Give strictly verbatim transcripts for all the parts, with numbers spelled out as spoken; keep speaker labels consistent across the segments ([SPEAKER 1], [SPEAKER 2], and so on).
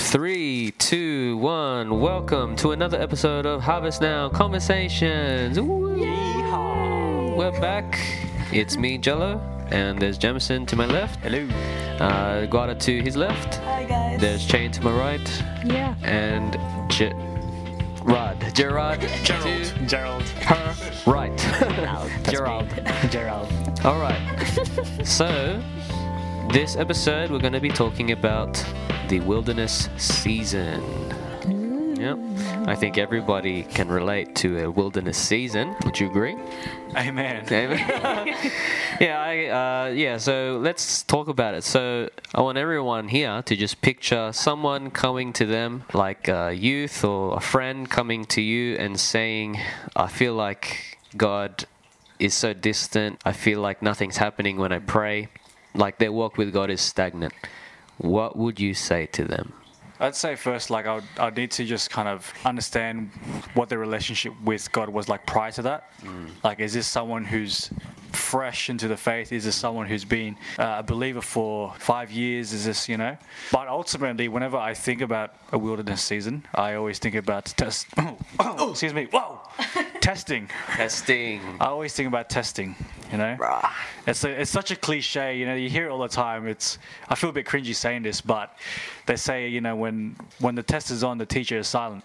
[SPEAKER 1] Three, two, one. Welcome to another episode of Harvest Now Conversations. Ooh.
[SPEAKER 2] Yeehaw.
[SPEAKER 1] We're back. It's me, Jello, and there's Jamison to my left.
[SPEAKER 2] Hello.
[SPEAKER 1] Uh, Guada to his left.
[SPEAKER 3] Hi guys.
[SPEAKER 1] There's Chain to my right.
[SPEAKER 3] Yeah.
[SPEAKER 1] And J- Rod. Gerard.
[SPEAKER 2] Gerald.
[SPEAKER 1] To
[SPEAKER 2] Gerald.
[SPEAKER 1] her right.
[SPEAKER 2] That's
[SPEAKER 1] Gerald.
[SPEAKER 2] me. Gerald.
[SPEAKER 1] All right. So, this episode we're going to be talking about the wilderness season. Yep. I think everybody can relate to a wilderness season. Would you agree?
[SPEAKER 2] Amen.
[SPEAKER 1] Amen. yeah, I, uh, yeah, so let's talk about it. So I want everyone here to just picture someone coming to them, like a youth or a friend coming to you and saying, I feel like God is so distant. I feel like nothing's happening when I pray. Like their walk with God is stagnant. What would you say to them?
[SPEAKER 2] I'd say first, like, I'd, I'd need to just kind of understand what their relationship with God was like prior to that. Mm. Like, is this someone who's fresh into the faith? Is this someone who's been uh, a believer for five years? Is this, you know? But ultimately, whenever I think about a wilderness season, I always think about test. Oh, oh, excuse me. Whoa! Testing.
[SPEAKER 1] Testing.
[SPEAKER 2] I always think about testing, you know?
[SPEAKER 1] Rah.
[SPEAKER 2] It's a, it's such a cliche, you know, you hear it all the time. It's I feel a bit cringy saying this, but they say, you know, when when the test is on, the teacher is silent.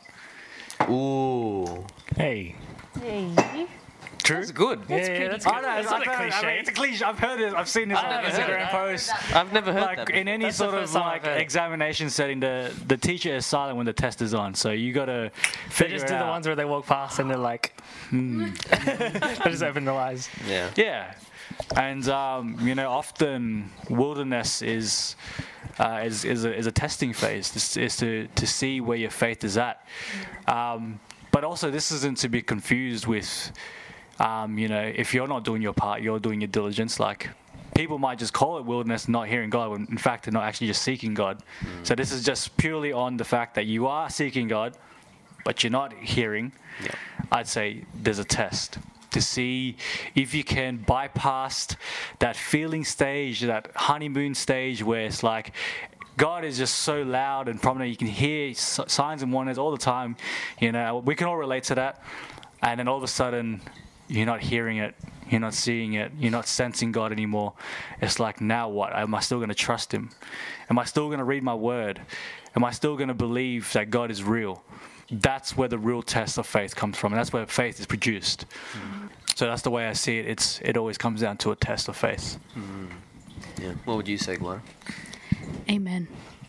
[SPEAKER 1] Ooh.
[SPEAKER 4] Hey.
[SPEAKER 3] Hey.
[SPEAKER 2] True?
[SPEAKER 1] That's good.
[SPEAKER 4] Yeah, yeah, that's good.
[SPEAKER 2] I know,
[SPEAKER 4] That's
[SPEAKER 2] I've
[SPEAKER 4] not a
[SPEAKER 2] heard- I
[SPEAKER 4] cliche.
[SPEAKER 2] mean, it's a cliche. I've heard it. I've seen this
[SPEAKER 1] I've
[SPEAKER 2] on
[SPEAKER 1] never heard
[SPEAKER 2] Instagram
[SPEAKER 1] that.
[SPEAKER 2] posts.
[SPEAKER 1] I've never heard
[SPEAKER 2] Like
[SPEAKER 1] that.
[SPEAKER 2] in any
[SPEAKER 4] That's the
[SPEAKER 2] sort of
[SPEAKER 4] first time I've
[SPEAKER 2] like
[SPEAKER 4] heard it.
[SPEAKER 2] examination setting, the the teacher is silent when the test is on. So you got to
[SPEAKER 4] They
[SPEAKER 2] figure
[SPEAKER 4] just
[SPEAKER 2] it
[SPEAKER 4] do the
[SPEAKER 2] out.
[SPEAKER 4] ones where they walk past and they're like, hmm. They just open their eyes.
[SPEAKER 1] Yeah.
[SPEAKER 2] Yeah, and um, you know, often wilderness is uh, is is a, is a testing phase. This is to to see where your faith is at. Um, but also, this isn't to be confused with, um, you know, if you're not doing your part, you're doing your diligence. Like, people might just call it wilderness, not hearing God, when in fact they're not actually just seeking God. So this is just purely on the fact that you are seeking God, but you're not hearing.
[SPEAKER 1] Yeah.
[SPEAKER 2] I'd say there's a test to see if you can bypass that feeling stage, that honeymoon stage where it's like God is just so loud and prominent. You can hear s- signs and wonders all the time. You know, we can all relate to that. And then all of a sudden, you're not hearing it. You're not seeing it. You're not sensing God anymore. It's like, now what? Am I still going to trust Him? Am I still going to read my word? Am I still going to believe that God is real? That's where the real test of faith comes from, and that's where faith is produced. Mm. So that's the way I see it. It's it always comes down to a test of faith.
[SPEAKER 1] Mm. Yeah. What would you say, Glenn?
[SPEAKER 3] Amen.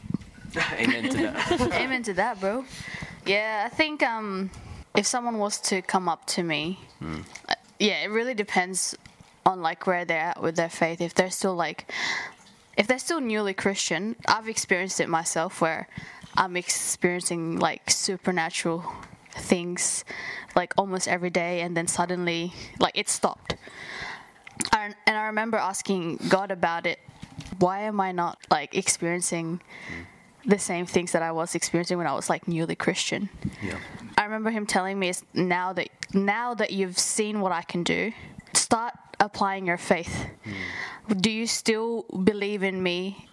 [SPEAKER 1] Amen to that.
[SPEAKER 3] Amen to that, bro. Yeah, I think um, if someone was to come up to me,
[SPEAKER 1] Mm.
[SPEAKER 3] uh, yeah, it really depends on like where they're at with their faith. If they're still like, if they're still newly Christian, I've experienced it myself where I'm experiencing like supernatural things like almost every day, and then suddenly like it stopped. I, and I remember asking God about it. Why am I not like experiencing the same things that I was experiencing when I was like newly Christian?
[SPEAKER 1] Yeah.
[SPEAKER 3] I remember him telling me, it's now that now that you've seen what I can do, start applying your faith. Mm. Do you still believe in me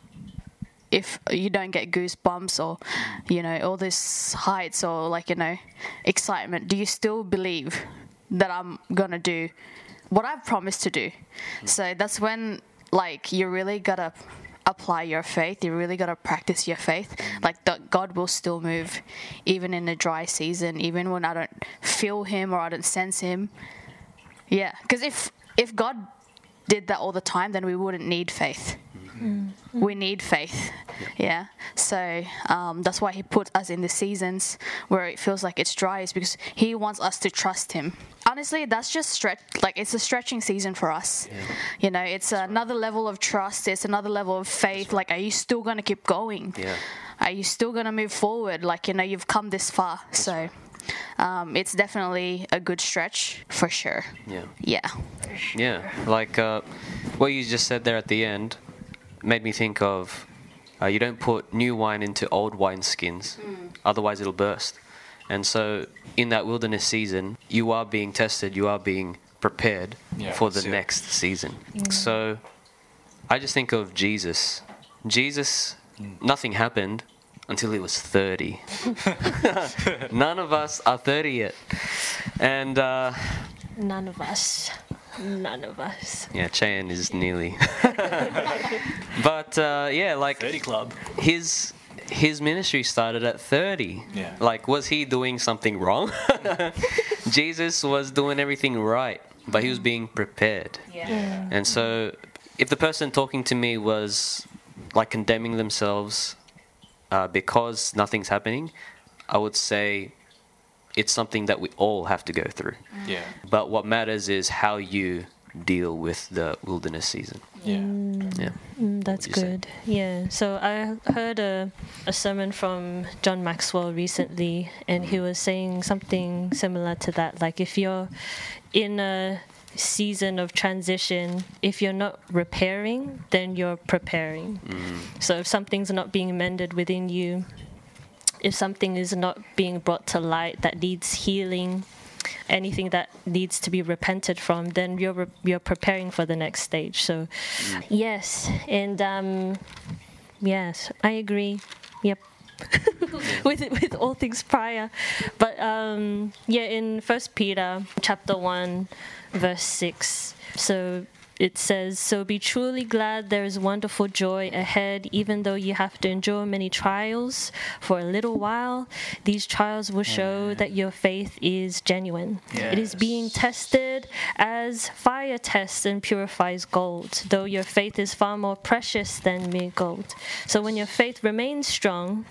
[SPEAKER 3] if you don't get goosebumps or, you know, all this heights or like, you know, excitement? Do you still believe that I'm gonna do what I've promised to do? Mm. So that's when like you really gotta apply your faith. You really gotta practice your faith. Like the, God will still move, even in a dry season, even when I don't feel Him or I don't sense Him. Yeah, because if if God did that all the time, then we wouldn't need faith. Mm. We need faith. Yeah. yeah? So um, that's why He put us in the seasons where it feels like it's dry, is because He wants us to trust Him. Honestly, that's just stretch. Like it's a stretching season for us. Yeah. You know, it's that's another right. level of trust. It's another level of faith. Right. Like, are you still going to keep going?
[SPEAKER 1] Yeah.
[SPEAKER 3] Are you still going to move forward? Like, you know, you've come this far. That's so right. um, it's definitely a good stretch for sure.
[SPEAKER 1] Yeah.
[SPEAKER 3] Yeah.
[SPEAKER 1] Yeah. Like uh, what you just said there at the end made me think of uh, you don't put new wine into old wine skins, mm. otherwise it'll burst. And so in that wilderness season, you are being tested, you are being prepared yeah, for the so. next season. Mm. So I just think of Jesus. Jesus, mm. nothing happened until he was thirty. None of us are thirty yet. And uh,
[SPEAKER 5] None of us. None of us.
[SPEAKER 1] yeah, Cheyenne is nearly. But uh, yeah, like
[SPEAKER 2] thirty club.
[SPEAKER 1] his his ministry started at thirty.
[SPEAKER 2] Yeah.
[SPEAKER 1] Like, was he doing something wrong? Jesus was doing everything right, but he was being prepared.
[SPEAKER 5] Yeah.
[SPEAKER 1] And so, if the person talking to me was like condemning themselves uh, because nothing's happening, I would say it's something that we all have to go through.
[SPEAKER 2] Yeah.
[SPEAKER 1] But what matters is how you deal with the wilderness season.
[SPEAKER 2] Yeah.
[SPEAKER 1] Yeah.
[SPEAKER 5] Mm, that's
[SPEAKER 1] would you say?
[SPEAKER 5] good. Yeah. So I heard a, a sermon from John Maxwell recently, and he was saying something similar to that. Like, if you're in a season of transition, if you're not repairing, then you're preparing. So if something's not being mended within you, if something is not being brought to light that needs healing, anything that needs to be repented from, then you're re- you're preparing for the next stage. So, yes, and um, yes, I agree. Yep. with with all things prior, but um, yeah, in First Peter chapter one, verse six. So it says, "So be truly glad, there is wonderful joy ahead, even though you have to endure many trials for a little while. These trials will show that your faith is genuine. It is being tested as fire tests and purifies gold, though your faith is far more precious than mere gold. So when your faith remains strong,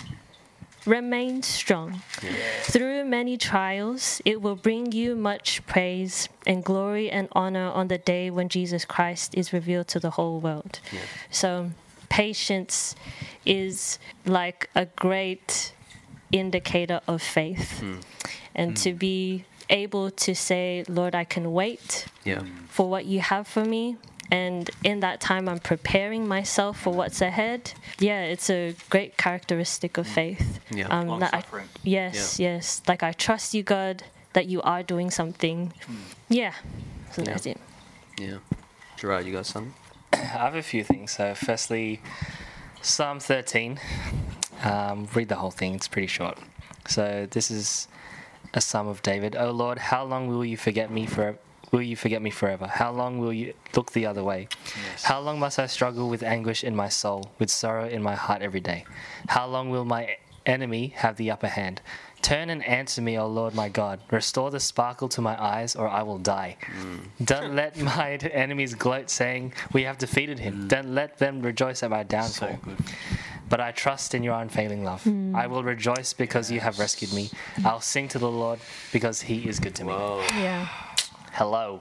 [SPEAKER 5] remain strong. Through many trials, it will bring you much praise and glory and honor on the day when Jesus Christ is revealed to the whole world." So patience is like a great indicator of faith. And to be able to say, "Lord, I can wait
[SPEAKER 1] Yeah.
[SPEAKER 5] for what you have for me." And in that time, I'm preparing myself for what's ahead. Yeah, it's a great characteristic of faith.
[SPEAKER 1] Yeah.
[SPEAKER 5] Um, that I,
[SPEAKER 2] Long-suffering.
[SPEAKER 5] yes, yes. Like, I trust you, God, that you are doing something. Yeah. So
[SPEAKER 1] Yeah.
[SPEAKER 5] that's it.
[SPEAKER 1] Yeah. Gerard, you got something?
[SPEAKER 4] I have a few things. So, firstly, Psalm thirteen. Um, read the whole thing, it's pretty short. So, this is a psalm of David. "O Lord, how long will you forget me for? Will you forget me forever? How long will you look the other way? How long must I struggle with anguish in my soul, with sorrow in my heart every day? How long will my enemy have the upper hand? Turn and answer me, O Lord my God. Restore the sparkle to my eyes, or I will die. Don't let my enemies gloat, saying, 'We have defeated him.' Don't let them rejoice at my downfall.
[SPEAKER 2] So good.
[SPEAKER 4] But I trust in your unfailing love. I will rejoice because you have rescued me. I'll sing to the Lord because he is good to me."
[SPEAKER 1] Whoa.
[SPEAKER 5] Yeah.
[SPEAKER 4] Hello.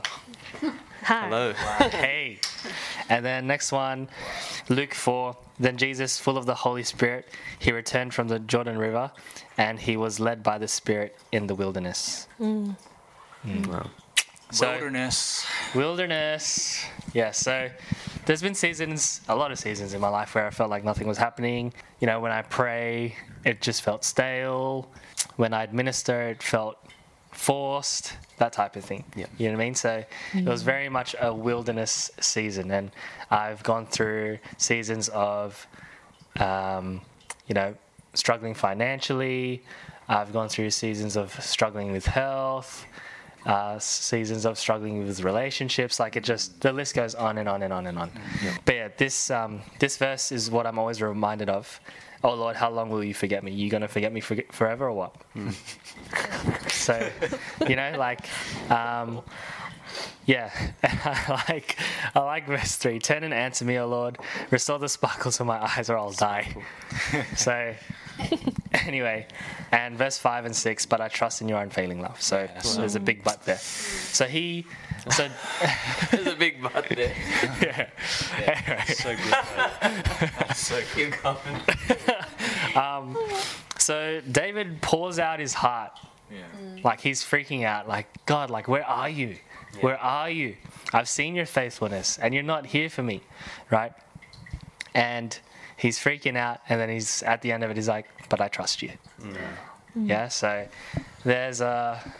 [SPEAKER 5] Hi.
[SPEAKER 1] Hello.
[SPEAKER 4] Hey. And then next one, Luke four. "Then Jesus, full of the Holy Spirit, he returned from the Jordan River, and he was led by the Spirit in the wilderness."
[SPEAKER 1] Wow.
[SPEAKER 4] So-
[SPEAKER 2] Wilderness.
[SPEAKER 4] Wilderness. Yeah, so there's been seasons, a lot of seasons in my life where I felt like nothing was happening. You know, when I pray, it just felt stale. When I'd minister, it felt forced, that type of thing.
[SPEAKER 1] Yeah.
[SPEAKER 4] You know what I mean? So it was very much a wilderness season, and I've gone through seasons of, um, you know, struggling financially. I've gone through seasons of struggling with health, uh, seasons of struggling with relationships. Like, it just, the list goes on and on and on and on. But yeah, this um, this verse is what I'm always reminded of. "Oh Lord, how long will you forget me? You gonna forget me for, forever or what?" So, you know, like, um, yeah, I like I like verse three. "Turn and answer me, O Lord. Restore the sparkle to my eyes, or I'll die." So, anyway, and verse five and six. "But I trust in your unfailing love." So there's a big but there. So he, so
[SPEAKER 1] There's a big butt there.
[SPEAKER 4] yeah. Anyway.
[SPEAKER 2] So good. So good.
[SPEAKER 1] Keep going.
[SPEAKER 4] So David pours out his heart.
[SPEAKER 2] Yeah.
[SPEAKER 4] Like, he's freaking out. Like, "God, like, where are you? Where are you? I've seen your faithfulness, and you're not here for me," right? And he's freaking out, and then he's at the end of it, he's like, "But I trust you." Yeah. So there's a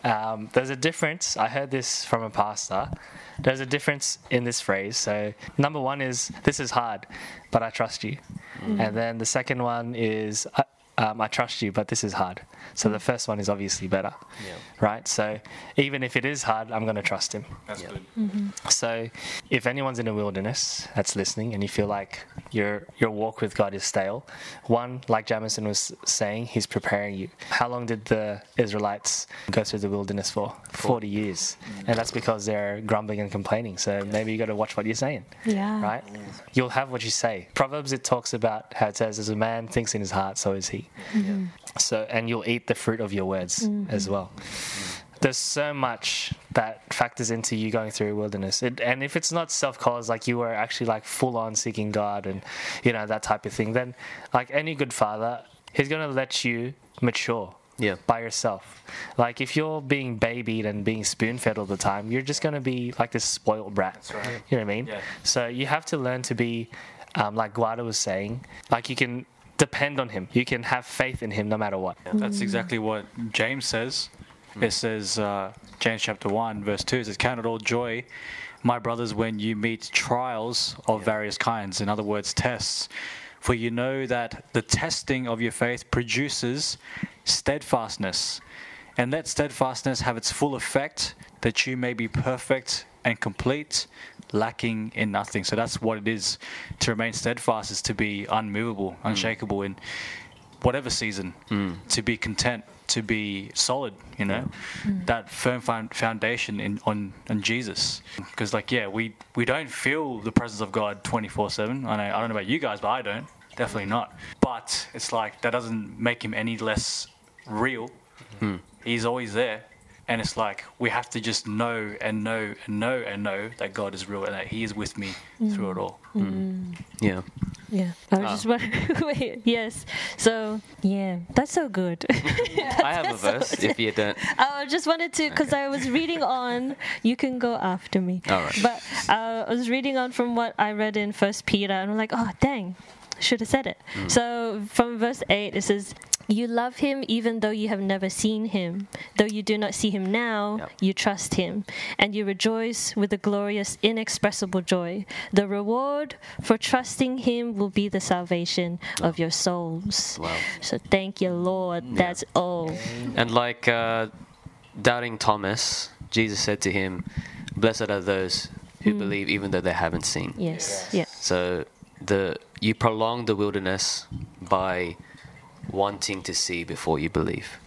[SPEAKER 4] Um, there's a difference. I heard this from a pastor. There's a difference in this phrase. So number one is, this is hard, but I trust you. Mm. And then the second one is, I, um, I trust you, but this is hard. So the first one is obviously better,
[SPEAKER 1] Yeah.
[SPEAKER 4] right? So even if it is hard, I'm going to trust him.
[SPEAKER 2] That's
[SPEAKER 1] Yeah.
[SPEAKER 2] good.
[SPEAKER 5] Mm-hmm.
[SPEAKER 4] So if anyone's in a wilderness that's listening and you feel like your your walk with God is stale, one, like Jamison was saying, he's preparing you. How long did the Israelites go through the wilderness for? forty years. And that's because they're grumbling and complaining. So maybe you got to watch what you're saying,
[SPEAKER 5] Yeah.
[SPEAKER 4] right? You'll have what you say. Proverbs, it talks about how it says, as a man thinks in his heart, so is he.
[SPEAKER 1] Yeah.
[SPEAKER 4] So, and you'll eat the fruit of your words
[SPEAKER 5] Mm-hmm.
[SPEAKER 4] as well. There's so much that factors into you going through a wilderness. It, and if it's not self-caused, like you were actually like full on seeking God and, you know, that type of thing, then like any good father, he's going to let you mature
[SPEAKER 1] Yeah.
[SPEAKER 4] by yourself. Like if you're being babied and being spoon-fed all the time, you're just going to be like this spoiled brat.
[SPEAKER 2] That's right.
[SPEAKER 4] You know what I mean?
[SPEAKER 2] Yeah.
[SPEAKER 4] So you have to learn to be, um, like Guada was saying, like you can depend on him. You can have faith in him no matter what.
[SPEAKER 2] That's exactly what James says. It says, uh, James chapter one, verse two, it says, count it all joy, my brothers, when you meet trials of various kinds. In other words, tests. For you know that the testing of your faith produces steadfastness. And let steadfastness have its full effect, that you may be perfect and complete, lacking in nothing. So that's what it is. To remain steadfast is to be unmovable, unshakable in whatever season, to be content, to be solid, you know, that firm found foundation in on, on Jesus. Because like, yeah, we, we don't feel the presence of God twenty-four seven. I know, I don't know about you guys, but I don't. Definitely not. But it's like, that doesn't make him any less real. He's always there. And it's like, we have to just know and know and know and know that God is real and that he is with me through it all.
[SPEAKER 1] Yeah.
[SPEAKER 5] Yeah. I was
[SPEAKER 1] Ah.
[SPEAKER 5] just wondering. Wait, yes. So, yeah, that's so good.
[SPEAKER 1] I have a verse if you don't.
[SPEAKER 5] I just wanted to, because I was reading on, you can go after me.
[SPEAKER 1] All right.
[SPEAKER 5] But uh, I was reading on from what I read in First Peter, and I'm like, oh, dang, I should have said it.
[SPEAKER 1] Mm.
[SPEAKER 5] So from verse eight, it says, you love him even though you have never seen him. Though you do not see him now,
[SPEAKER 1] Yep.
[SPEAKER 5] you trust him. And you rejoice with a glorious, inexpressible joy. The reward for trusting him will be the salvation of your souls.
[SPEAKER 1] Wow.
[SPEAKER 5] So thank you, Lord. That's all.
[SPEAKER 1] And like uh, doubting Thomas, Jesus said to him, blessed are those who believe even though they haven't seen.
[SPEAKER 5] Yes. Yeah.
[SPEAKER 1] So the you prolong the wilderness by wanting to see before you believe.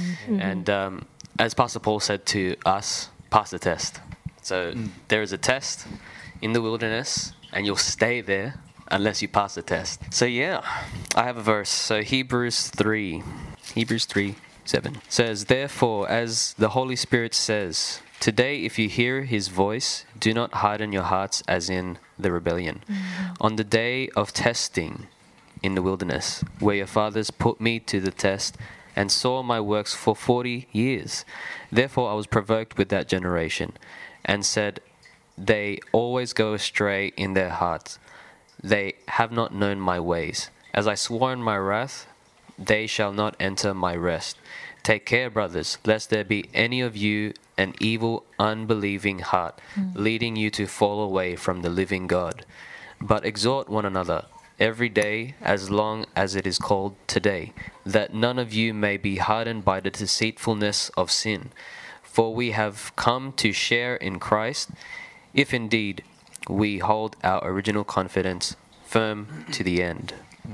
[SPEAKER 1] And um, as Pastor Paul said to us, pass the test. So there is a test in the wilderness, and you'll stay there unless you pass the test. So yeah, I have a verse. So Hebrews three, Hebrews three seven says, therefore, as the Holy Spirit says, today if you hear his voice, do not harden your hearts as in the rebellion. On the day of testing in the wilderness, where your fathers put me to the test and saw my works for forty years. Therefore I was provoked with that generation, and said, they always go astray in their hearts. They have not known my ways. As I swore in my wrath, they shall not enter my rest. Take care, brothers, lest there be any of you an evil, unbelieving heart, leading you to fall away from the living God. But exhort one another every day, as long as it is called today, that none of you may be hardened by the deceitfulness of sin. For we have come to share in Christ, if indeed we hold our original confidence firm to the end.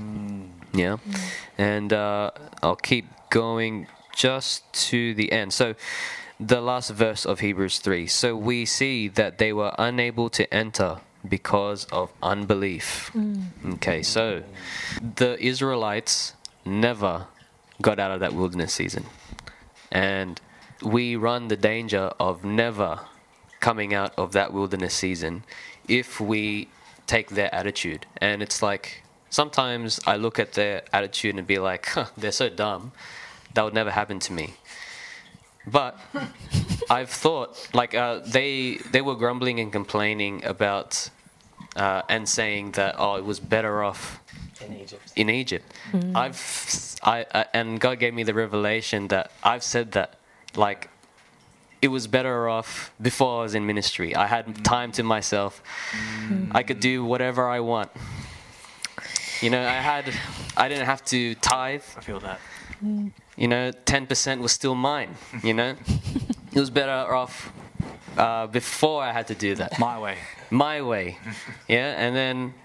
[SPEAKER 1] Yeah. And uh, I'll keep going just to the end. So the last verse of Hebrews three. So we see that they were unable to enter because of unbelief. Okay, so the Israelites never got out of that wilderness season. And we run the danger of never coming out of that wilderness season if we take their attitude. And it's like, sometimes I look at their attitude and be like, huh, they're so dumb. That would never happen to me. But I've thought, like, uh, they they were grumbling and complaining about uh, and saying that, oh, it was better off
[SPEAKER 4] In Egypt.
[SPEAKER 1] in Egypt. I've I, I and God gave me the revelation that I've said that, like, it was better off before I was in ministry. I had time to myself. I could do whatever I want. You know, I had, I didn't have to tithe.
[SPEAKER 2] I feel that.
[SPEAKER 1] You know, ten percent was still mine, you know. It was better off uh, before I had to do that.
[SPEAKER 2] My way.
[SPEAKER 1] My way. Yeah, and then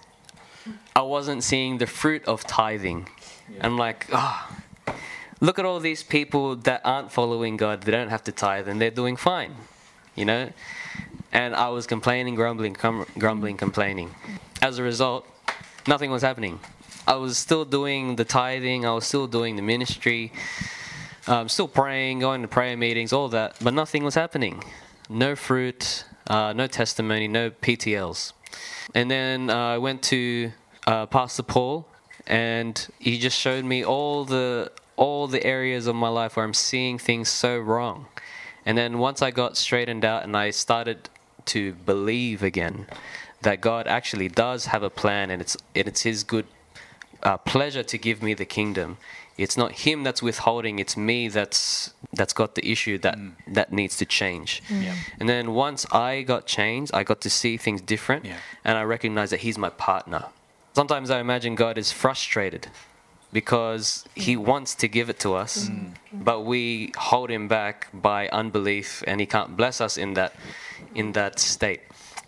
[SPEAKER 1] I wasn't seeing the fruit of tithing.
[SPEAKER 2] Yeah.
[SPEAKER 1] I'm like, ah, oh, look at all these people that aren't following God. They don't have to tithe and they're doing fine, you know. And I was complaining, grumbling, com- grumbling, complaining. As a result, nothing was happening. I was still doing the tithing. I was still doing the ministry. Um, still praying, going to prayer meetings, all that. But nothing was happening. No fruit, uh, no testimony, no P T Ls. And then uh, I went to uh, Pastor Paul, and he just showed me all the all the areas of my life where I'm seeing things so wrong. And then once I got straightened out and I started to believe again that God actually does have a plan, and it's and it's His good uh, pleasure to give me the kingdom. It's not Him that's withholding; it's me that's that's got the issue that mm. that needs to change.
[SPEAKER 2] Mm. Yeah.
[SPEAKER 1] And then once I got changed, I got to see things different,
[SPEAKER 2] yeah.
[SPEAKER 1] and I recognize that He's my partner. Sometimes I imagine God is frustrated because He wants to give it to us, mm. but we hold Him back by unbelief, and He can't bless us in that in that state.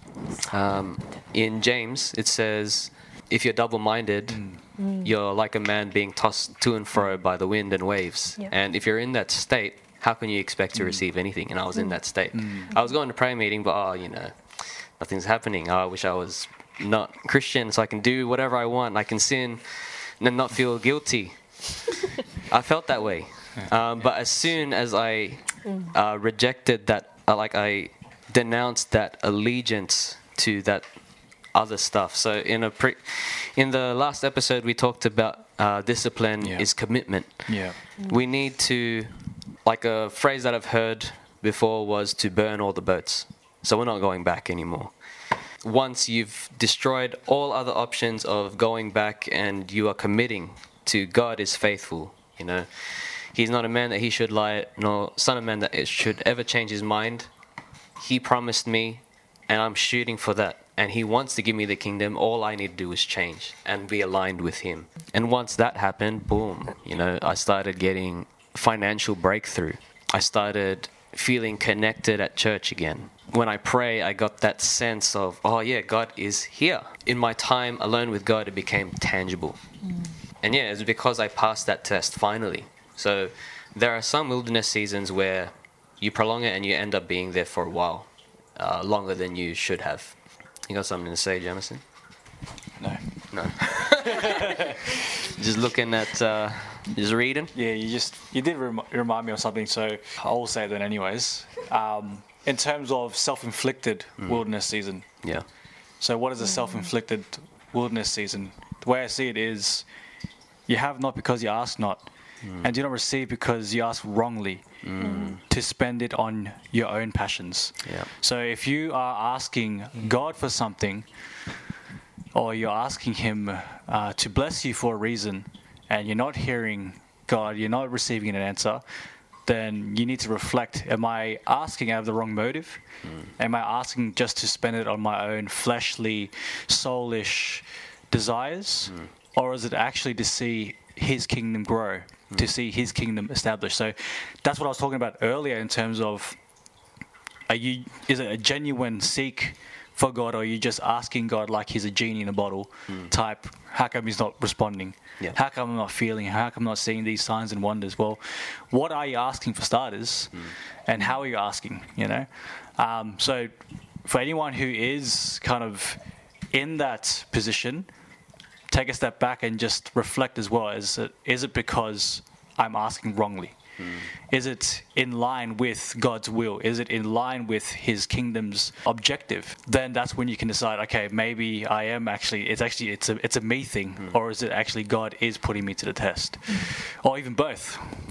[SPEAKER 1] Um, in James, it says, if you're double-minded, mm. Mm. you're like a man being tossed to and fro by the wind and waves. Yep. And if you're in that state, how can you expect to mm. receive anything? And I was mm. in that state. Mm. I was going to prayer meeting, but, oh, you know, nothing's happening. Oh, I wish I was not Christian so I can do whatever I want. I can sin and not feel guilty. I felt that way. Um, but as soon as I uh, rejected that, uh, like I denounced that allegiance to that other stuff. So in a pre, in the last episode we talked about uh, discipline yeah. is commitment.
[SPEAKER 2] Yeah,
[SPEAKER 1] we need to, like a phrase that I've heard before was to burn all the boats. So we're not going back anymore. Once you've destroyed all other options of going back and you are committing to God is faithful, you know. He's not a man that He should lie, nor son of man that it should ever change His mind. He promised me, and I'm shooting for that. And He wants to give me the kingdom. All I need to do is change and be aligned with Him. And once that happened, boom, you know, I started getting financial breakthrough. I started feeling connected at church again. When I pray, I got that sense of, oh yeah, God is here. In my time alone with God, it became tangible. Mm. And yeah, it's because I passed that test finally. So there are some wilderness seasons where you prolong it and you end up being there for a while, uh, longer than you should have. You got something to say, Jamison?
[SPEAKER 2] No.
[SPEAKER 1] No. Just looking at, uh, just reading?
[SPEAKER 2] Yeah, you just, you did rem- remind me of something, so I'll say that anyways. Um, in terms of self-inflicted mm. wilderness season.
[SPEAKER 1] Yeah.
[SPEAKER 2] So what is a self-inflicted wilderness season? The way I see it is, you have not because you ask not, mm. and do not receive because you ask wrongly. Mm. To spend it on your own passions.
[SPEAKER 1] Yeah.
[SPEAKER 2] So if you are asking God for something, or you're asking Him uh, to bless you for a reason, and you're not hearing God, you're not receiving an answer, then you need to reflect, am I asking out of the wrong motive? Mm. Am I asking just to spend it on my own fleshly, soulish desires? Mm. Or is it actually to see His kingdom grow? To see His kingdom established. So that's what I was talking about earlier in terms of, are you, is it a genuine seek for God, or are you just asking God like He's a genie in a bottle mm. type, how come He's not responding?
[SPEAKER 1] Yeah.
[SPEAKER 2] How come I'm not feeling? How come I'm not seeing these signs and wonders? Well, what are you asking for starters, mm. and how are you asking, you know? Um, so for anyone who is kind of in that position, take a step back and just reflect as well. Is it, is it because I'm asking wrongly? Mm. Is it in line with God's will? Is it in line with His kingdom's objective? Then that's when you can decide, okay, maybe I am actually, it's actually, it's a, it's a me thing, mm. or is it actually God is putting me to the test? Mm. Or even both.
[SPEAKER 1] Yeah.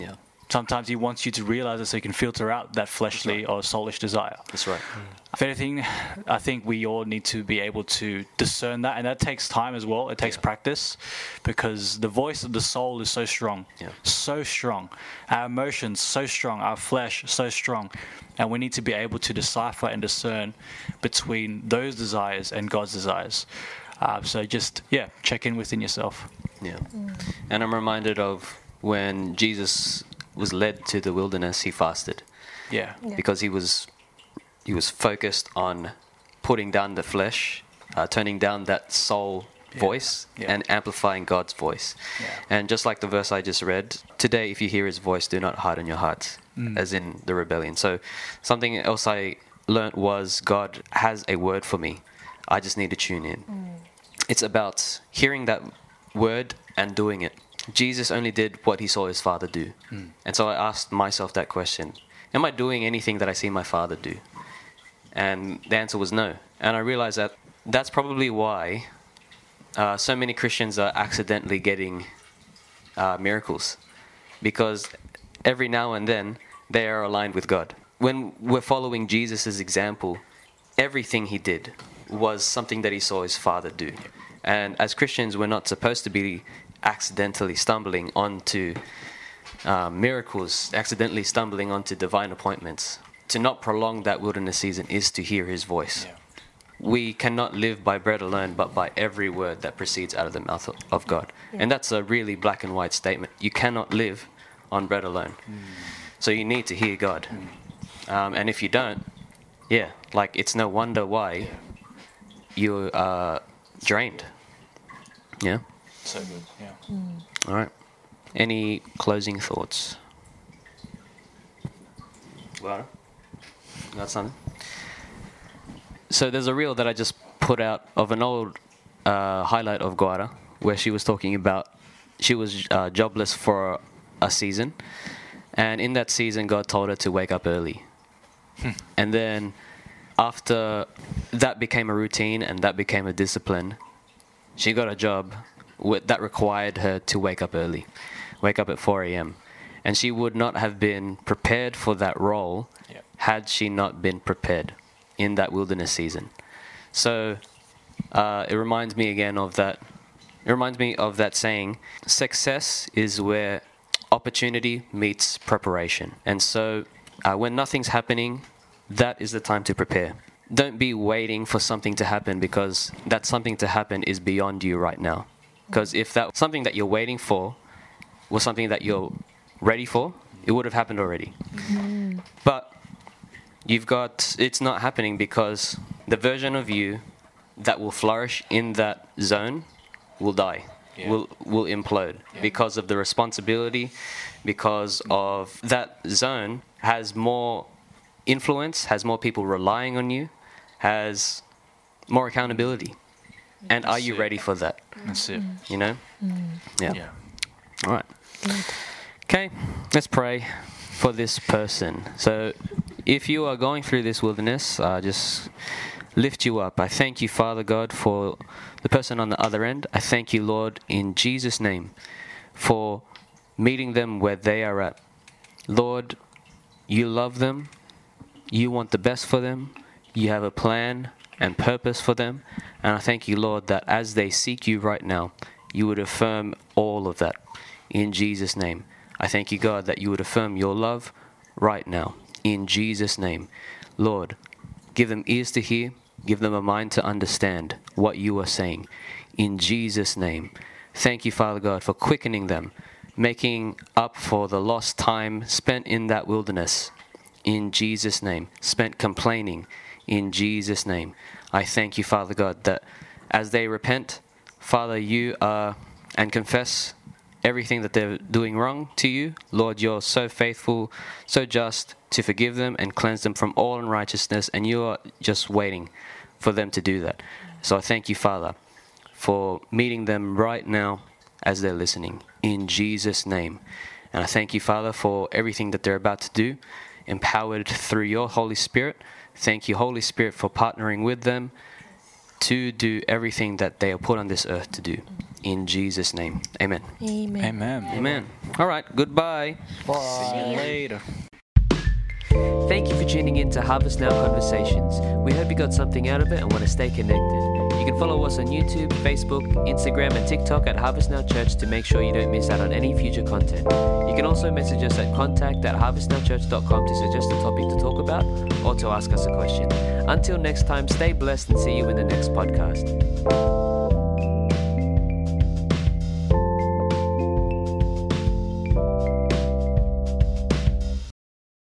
[SPEAKER 2] sometimes He wants you to realize it so you can filter out that fleshly or soulish desire.
[SPEAKER 1] That's right.
[SPEAKER 2] If anything, I think we all need to be able to discern that, and that takes time as well. It takes
[SPEAKER 1] Yeah.
[SPEAKER 2] practice, because the voice of the soul is so strong,
[SPEAKER 1] Yeah.
[SPEAKER 2] so strong. Our emotions so strong, our flesh so strong, and we need to be able to decipher and discern between those desires and God's desires. Uh, so just yeah, check in within yourself.
[SPEAKER 1] Yeah. And I'm reminded of when Jesus was led to the wilderness, he fasted
[SPEAKER 2] Yeah,
[SPEAKER 5] Yeah.
[SPEAKER 1] because he was he was focused on putting down the flesh, uh, turning down that soul
[SPEAKER 2] Yeah.
[SPEAKER 1] voice,
[SPEAKER 2] Yeah.
[SPEAKER 1] and amplifying God's voice.
[SPEAKER 2] Yeah.
[SPEAKER 1] And just like the verse I just read, today if you hear his voice, do not harden your hearts,
[SPEAKER 2] Mm.
[SPEAKER 1] as in the rebellion. So something else I learnt was God has a word for me. I just need to tune in. It's about hearing that word and doing it. Jesus only did what he saw his father do. And so I asked myself that question. Am I doing anything that I see my father do? And the answer was no. And I realized that that's probably why uh, so many Christians are accidentally getting uh, miracles. Because every now and then they are aligned with God. When we're following Jesus' example, everything he did was something that he saw his father do. And as Christians, we're not supposed to be accidentally stumbling onto uh, miracles, accidentally stumbling onto divine appointments. To not prolong that wilderness season is to hear his voice.
[SPEAKER 2] Yeah.
[SPEAKER 1] We cannot live by bread alone, but by every word that proceeds out of the mouth of- of God. And that's a really black and white statement. You cannot live on bread alone. So you need to hear God. Um, and if you don't, yeah, like it's no wonder why you are drained. Yeah?
[SPEAKER 2] So good. Yeah.
[SPEAKER 1] All right. Any closing thoughts? Well, got something? So there's a reel that I just put out of an old uh, highlight of Guara, where she was talking about she was uh, jobless for a season, and in that season God told her to wake up early. And then after that became a routine and that became a discipline, she got a job with, that required her to wake up early, wake up at four a.m. And she would not have been prepared for that role
[SPEAKER 2] Yeah.
[SPEAKER 1] had she not been prepared in that wilderness season. So uh, it reminds me again of that. It reminds me of that saying, success is where opportunity meets preparation. And so uh, when nothing's happening, that is the time to prepare. Don't be waiting for something to happen, because that something to happen is beyond you right now. Because if that something that you're waiting for was something that you're ready for, it would have happened already. But you've got, it's not happening because the version of you that will flourish in that zone will die,
[SPEAKER 2] Yeah.
[SPEAKER 1] will will implode because of the responsibility, because of that zone has more influence, has more people relying on you, has more accountability. And are you
[SPEAKER 2] it.
[SPEAKER 1] ready for that?
[SPEAKER 2] That's it.
[SPEAKER 1] You know? Yeah.
[SPEAKER 2] Yeah.
[SPEAKER 1] All right. Okay, let's pray for this person. So, if you are going through this wilderness, uh, just lift you up. I thank you, Father God, for the person on the other end. I thank you, Lord, in Jesus' name, for meeting them where they are at. Lord, you love them. You want the best for them. You have a plan and purpose for them. And I thank you, Lord, that as they seek you right now, you would affirm all of that in Jesus' name. I thank you, God, that you would affirm your love right now in Jesus' name. Lord, give them ears to hear, give them a mind to understand what you are saying in Jesus' name. Thank you, Father God, for quickening them, making up for the lost time spent in that wilderness in Jesus' name, spent complaining in Jesus' name. I thank you, Father God, that as they repent, Father, you are and confess everything that they're doing wrong to you. Lord, you're so faithful, so just to forgive them and cleanse them from all unrighteousness, and you are just waiting for them to do that. So I thank you, Father, for meeting them right now as they're listening, in Jesus' name. And I thank you, Father, for everything that they're about to do, empowered through your Holy Spirit. Thank you, Holy Spirit, for partnering with them to do everything that they are put on this earth to do. In Jesus' name, amen.
[SPEAKER 5] Amen.
[SPEAKER 2] Amen.
[SPEAKER 1] Amen. All right, goodbye.
[SPEAKER 2] See you later.
[SPEAKER 1] Thank you for tuning in to Harvest Now Conversations. We hope you got something out of it and want to stay connected. You can follow us on YouTube, Facebook, Instagram, and TikTok at Harvest Now Church to make sure you don't miss out on any future content. You can also message us at contact at harvest now church dot com to suggest a topic to talk about or to ask us a question. Until next time, stay blessed and see you in the next podcast.